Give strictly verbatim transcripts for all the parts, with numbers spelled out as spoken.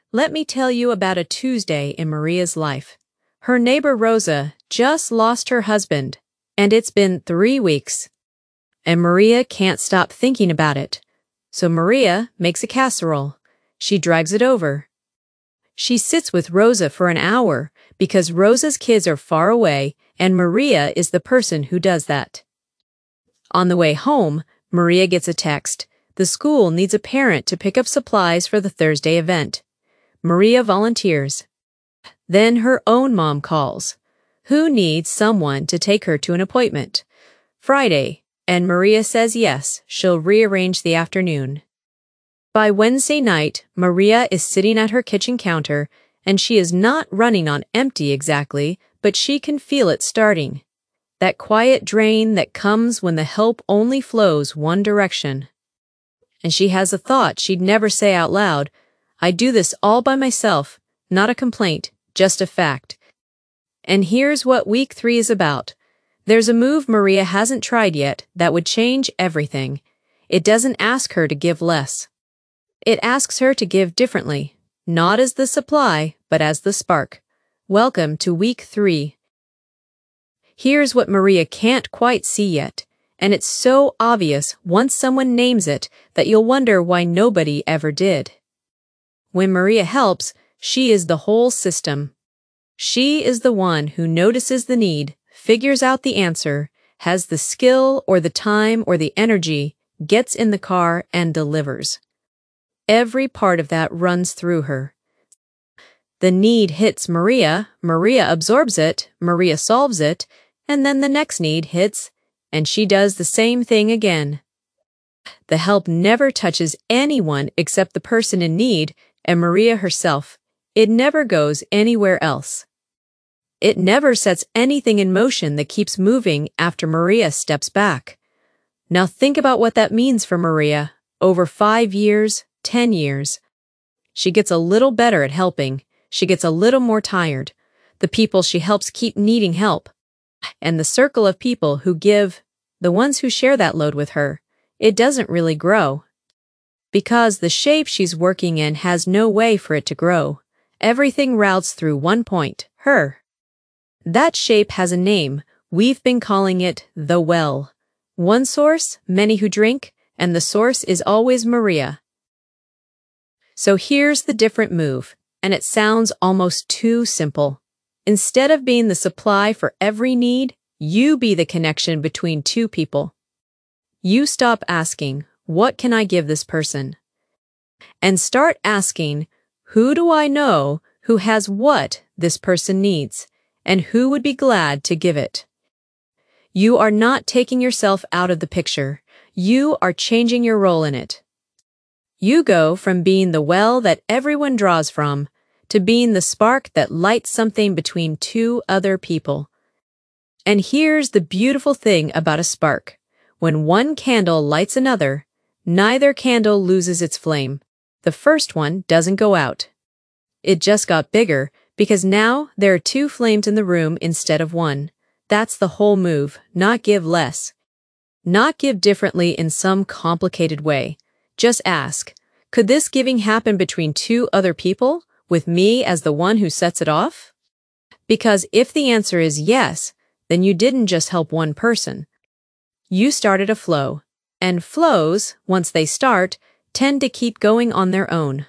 Let me tell you about a Tuesday in Maria's life. Her neighbor Rosa just lost her husband, and it's been three weeks. And Maria can't stop thinking about it. So Maria makes a casserole. She drags it over. She sits with Rosa for an hour because Rosa's kids are far away and Maria is the person who does that. On the way home, Maria gets a text. The school needs a parent to pick up supplies for the Thursday event. Maria volunteers. Then her own mom calls. Who needs someone to take her to an appointment? Friday, and Maria says yes, she'll rearrange the afternoon. By Wednesday night, Maria is sitting at her kitchen counter, and she is not running on empty exactly, but she can feel it starting. That quiet drain that comes when the help only flows one direction. And she has a thought she'd never say out loud. I do this all by myself, not a complaint, just a fact. And here's what week three is about. There's a move Maria hasn't tried yet that would change everything. It doesn't ask her to give less. It asks her to give differently, not as the supply, but as the spark. Welcome to week three. Here's what Maria can't quite see yet, and it's so obvious once someone names it that you'll wonder why nobody ever did. When Maria helps, she is the whole system. She is the one who notices the need, figures out the answer, has the skill or the time or the energy, gets in the car and delivers. Every part of that runs through her. The need hits Maria, Maria absorbs it, Maria solves it, and then the next need hits, and she does the same thing again. The help never touches anyone except the person in need and Maria herself. It never goes anywhere else. It never sets anything in motion that keeps moving after Maria steps back. Now think about what that means for Maria. Over five years, ten years. She gets a little better at helping. She gets a little more tired. The people she helps keep needing help. And the circle of people who give, the ones who share that load with her, it doesn't really grow. Because the shape she's working in has no way for it to grow. Everything routes through one point, her. That shape has a name. We've been calling it the well. One source, many who drink, and the source is always Maria. So here's the different move, and it sounds almost too simple. Instead of being the supply for every need, you be the connection between two people. You stop asking, what can I give this person? And start asking, who do I know who has what this person needs, and who would be glad to give it? You are not taking yourself out of the picture. You are changing your role in it. You go from being the well that everyone draws from to being the spark that lights something between two other people. And here's the beautiful thing about a spark. When one candle lights another, neither candle loses its flame. The first one doesn't go out. It just got bigger because now there are two flames in the room instead of one. That's the whole move, not give less. Not give differently in some complicated way. Just ask, could this giving happen between two other people, with me as the one who sets it off? Because if the answer is yes, then you didn't just help one person. You started a flow, and flows, once they start, tend to keep going on their own.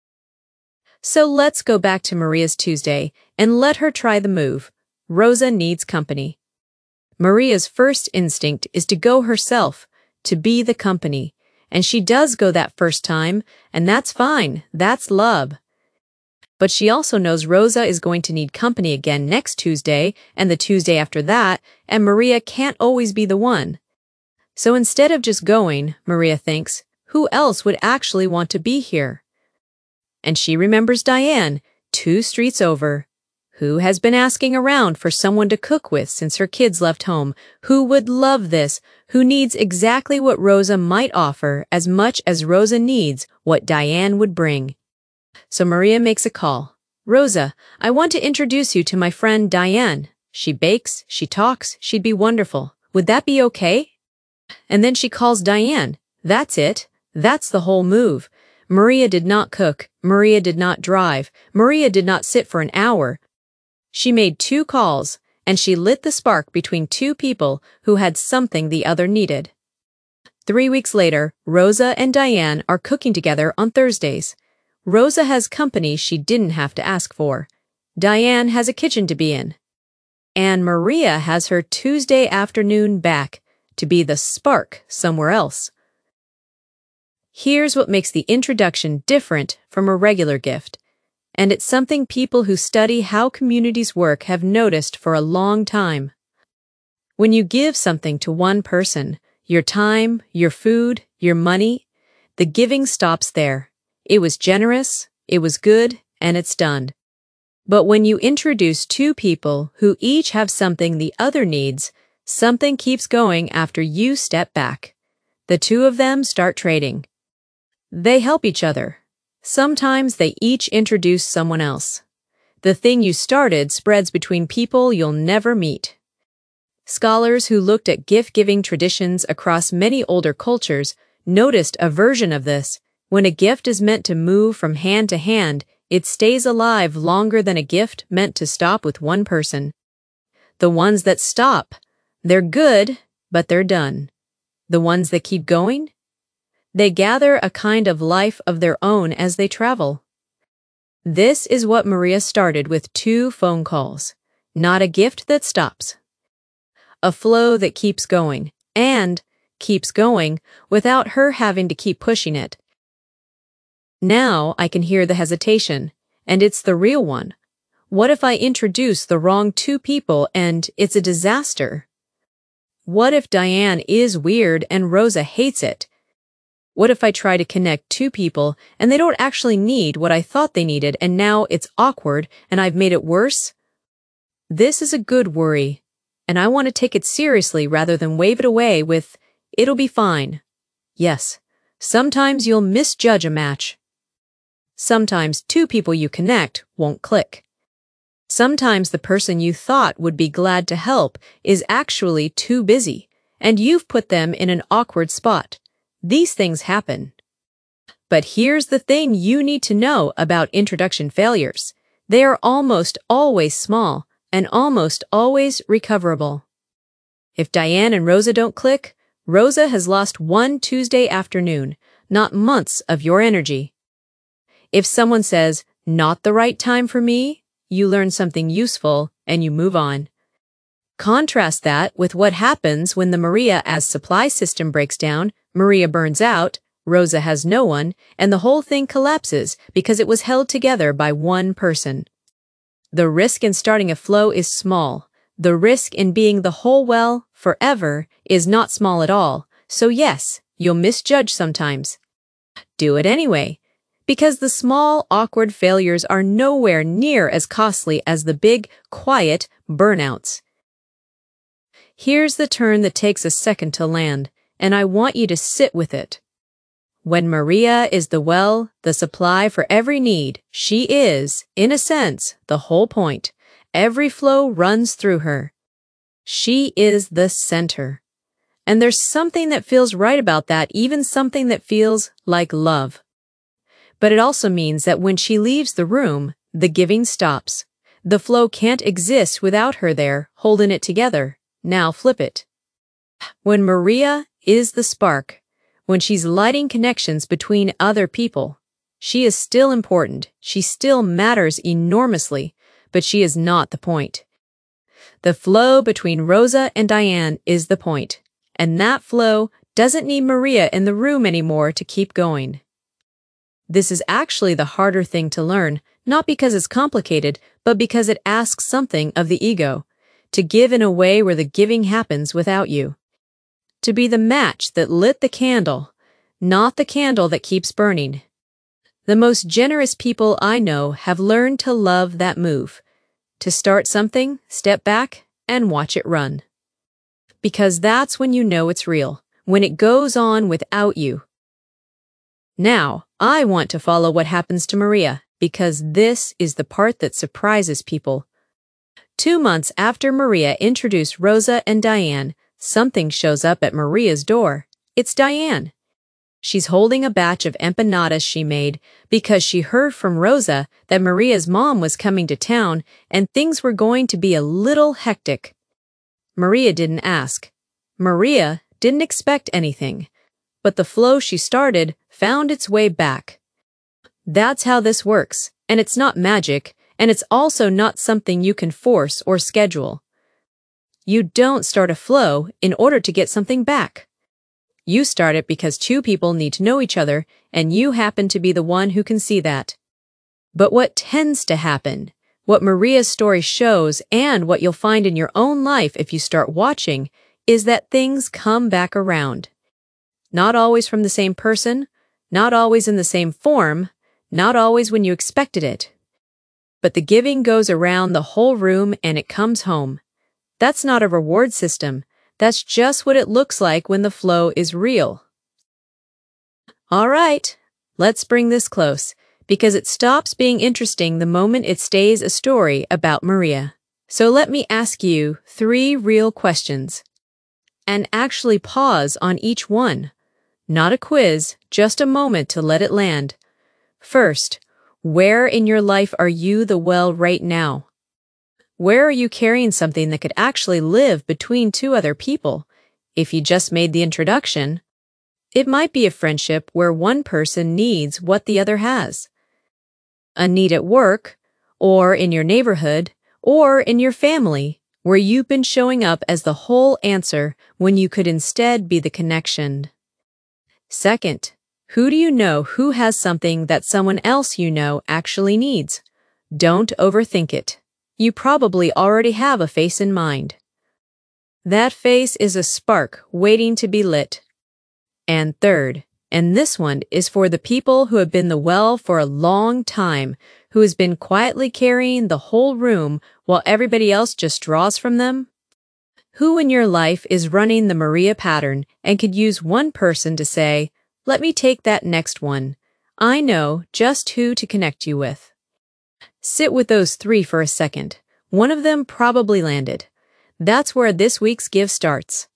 So let's go back to Maria's Tuesday and let her try the move. Rosa needs company. Maria's first instinct is to go herself, to be the company. And she does go that first time, and that's fine, that's love. But she also knows Rosa is going to need company again next Tuesday and the Tuesday after that, and Maria can't always be the one. So instead of just going, Maria thinks, who else would actually want to be here? And she remembers Diane, two streets over, who has been asking around for someone to cook with since her kids left home, who would love this, who needs exactly what Rosa might offer as much as Rosa needs what Diane would bring. So Maria makes a call. Rosa, I want to introduce you to my friend Diane. She bakes, she talks, she'd be wonderful. Would that be okay? And then she calls Diane. That's it. That's the whole move. Maria did not cook. Maria did not drive. Maria did not sit for an hour. She made two calls, and she lit the spark between two people who had something the other needed. Three weeks later, Rosa and Diane are cooking together on Thursdays. Rosa has company she didn't have to ask for. Diane has a kitchen to be in. And Maria has her Tuesday afternoon back to be the spark somewhere else. Here's what makes the introduction different from a regular gift, and it's something people who study how communities work have noticed for a long time. When you give something to one person, your time, your food, your money, the giving stops there. It was generous, it was good, and it's done. But when you introduce two people who each have something the other needs, something keeps going after you step back. The two of them start trading. They help each other. Sometimes they each introduce someone else. The thing you started spreads between people you'll never meet. Scholars who looked at gift-giving traditions across many older cultures noticed a version of this. When a gift is meant to move from hand to hand, it stays alive longer than a gift meant to stop with one person. The ones that stop, they're good, but they're done. The ones that keep going, they gather a kind of life of their own as they travel. This is what Maria started with two phone calls, not a gift that stops. A flow that keeps going, and keeps going without her having to keep pushing it. Now I can hear the hesitation, and it's the real one. What if I introduce the wrong two people and it's a disaster? What if Diane is weird and Rosa hates it? What if I try to connect two people and they don't actually need what I thought they needed and now it's awkward and I've made it worse? This is a good worry, and I want to take it seriously rather than wave it away with, "It'll be fine." Yes, sometimes you'll misjudge a match. Sometimes two people you connect won't click. Sometimes the person you thought would be glad to help is actually too busy, and you've put them in an awkward spot. These things happen. But here's the thing you need to know about introduction failures. They are almost always small and almost always recoverable. If Diane and Rosa don't click, Rosa has lost one Tuesday afternoon, not months of your energy. If someone says, "Not the right time for me," you learn something useful and you move on. Contrast that with what happens when the Maria as supply system breaks down, Maria burns out, Rosa has no one, and the whole thing collapses because it was held together by one person. The risk in starting a flow is small. The risk in being the whole well forever is not small at all. So yes, you'll misjudge sometimes. Do it anyway. Because the small, awkward failures are nowhere near as costly as the big, quiet burnouts. Here's the turn that takes a second to land, and I want you to sit with it. When Maria is the well, the supply for every need, she is, in a sense, the whole point. Every flow runs through her. She is the center. And there's something that feels right about that, even something that feels like love. But it also means that when she leaves the room, the giving stops. The flow can't exist without her there, holding it together. Now flip it. When Maria is the spark, when she's lighting connections between other people, she is still important, she still matters enormously, but she is not the point. The flow between Rosa and Diane is the point, and that flow doesn't need Maria in the room anymore to keep going. This is actually the harder thing to learn, not because it's complicated, but because it asks something of the ego, to give in a way where the giving happens without you. To be the match that lit the candle, not the candle that keeps burning. The most generous people I know have learned to love that move. To start something, step back, and watch it run. Because that's when you know it's real, when it goes on without you. Now, I want to follow what happens to Maria, because this is the part that surprises people. Two months after Maria introduced Rosa and Diane, something shows up at Maria's door. It's Diane. She's holding a batch of empanadas she made because she heard from Rosa that Maria's mom was coming to town and things were going to be a little hectic. Maria didn't ask. Maria didn't expect anything, but the flow she started found its way back. That's how this works, and it's not magic, and it's also not something you can force or schedule. You don't start a flow in order to get something back. You start it because two people need to know each other, and you happen to be the one who can see that. But what tends to happen, what Maria's story shows, and what you'll find in your own life if you start watching, is that things come back around. Not always from the same person, not always in the same form, not always when you expected it. But the giving goes around the whole room and it comes home. That's not a reward system. That's just what it looks like when the flow is real. All right, let's bring this close, because it stops being interesting the moment it stays a story about Maria. So let me ask you three real questions. And actually pause on each one. Not a quiz, just a moment to let it land. First, where in your life are you the well right now? Where are you carrying something that could actually live between two other people? If you just made the introduction, it might be a friendship where one person needs what the other has. A need at work, or in your neighborhood, or in your family, where you've been showing up as the whole answer when you could instead be the connection. Second, who do you know who has something that someone else you know actually needs? Don't overthink it. You probably already have a face in mind. That face is a spark waiting to be lit. And third, and this one is for the people who have been the well for a long time, who has been quietly carrying the whole room while everybody else just draws from them? Who in your life is running the Maria pattern and could use one person to say, "Let me take that next one. I know just who to connect you with." Sit with those three for a second. One of them probably landed. That's where this week's give starts.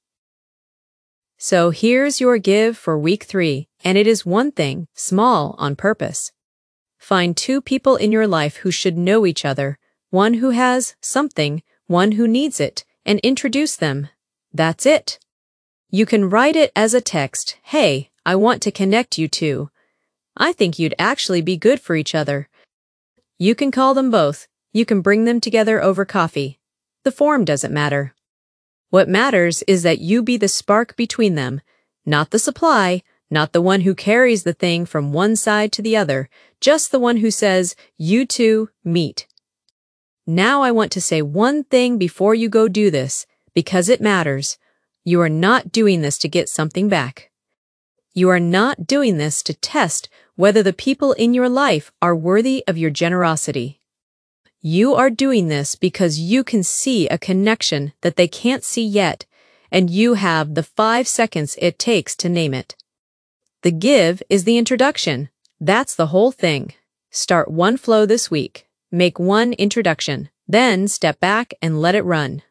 So here's your give for week three, and it is one thing, small on purpose. Find two people in your life who should know each other, one who has something, one who needs it, and introduce them. That's it. You can write it as a text. Hey, I want to connect you to. I think you'd actually be good for each other. You can call them both. You can bring them together over coffee. The form doesn't matter. What matters is that you be the spark between them, not the supply, not the one who carries the thing from one side to the other, just the one who says, "You two, meet." Now I want to say one thing before you go do this, because it matters. You are not doing this to get something back. You are not doing this to test whether the people in your life are worthy of your generosity. You are doing this because you can see a connection that they can't see yet, and you have the five seconds it takes to name it. The give is the introduction. That's the whole thing. Start one flow this week. Make one introduction. Then step back and let it run.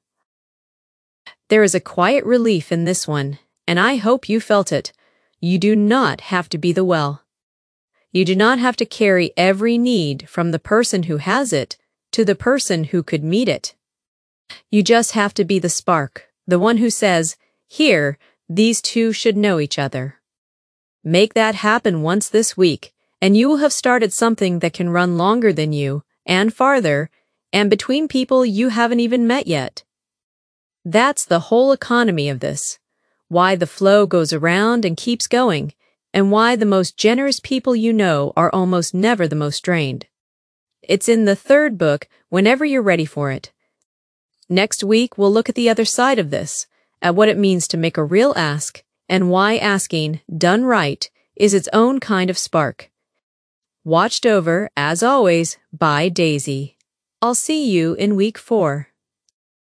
There is a quiet relief in this one, and I hope you felt it. You do not have to be the well. You do not have to carry every need from the person who has it to the person who could meet it. You just have to be the spark, the one who says, "Here, these two should know each other." Make that happen once this week, and you will have started something that can run longer than you, and farther, and between people you haven't even met yet. That's the whole economy of this. Why the flow goes around and keeps going, and why the most generous people you know are almost never the most drained. It's in the third book, whenever you're ready for it. Next week, we'll look at the other side of this, at what it means to make a real ask, and why asking, done right, is its own kind of spark. Watched over, as always, by Daisy. I'll see you in week four.